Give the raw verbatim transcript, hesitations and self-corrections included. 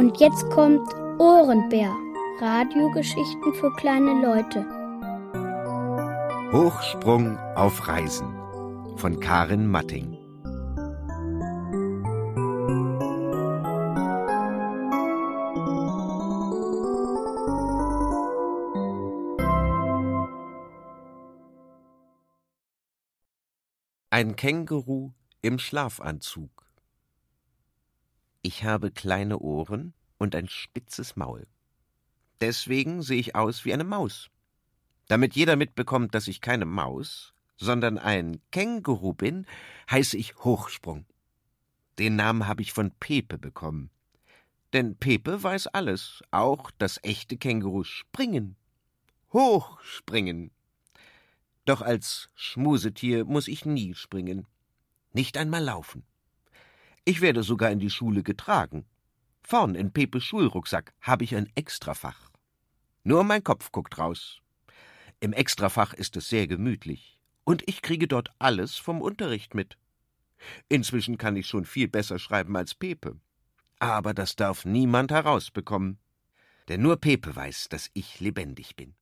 Und jetzt kommt Ohrenbär. Radiogeschichten für kleine Leute. Hochsprung auf Reisen von Karin Matting. Ein Känguru im Schlafanzug. Ich habe kleine Ohren und ein spitzes Maul. Deswegen sehe ich aus wie eine Maus. Damit jeder mitbekommt, dass ich keine Maus, sondern ein Känguru bin, heiße ich Hochsprung. Den Namen habe ich von Pepe bekommen. Denn Pepe weiß alles, auch dass echte Kängurus springen. Hochspringen. Doch als Schmusetier muss ich nie springen. Nicht einmal laufen. Ich werde sogar in die Schule getragen. Vorn in Pepes Schulrucksack habe ich ein Extrafach. Nur mein Kopf guckt raus. Im Extrafach ist es sehr gemütlich. Und ich kriege dort alles vom Unterricht mit. Inzwischen kann ich schon viel besser schreiben als Pepe. Aber das darf niemand herausbekommen. Denn nur Pepe weiß, dass ich lebendig bin.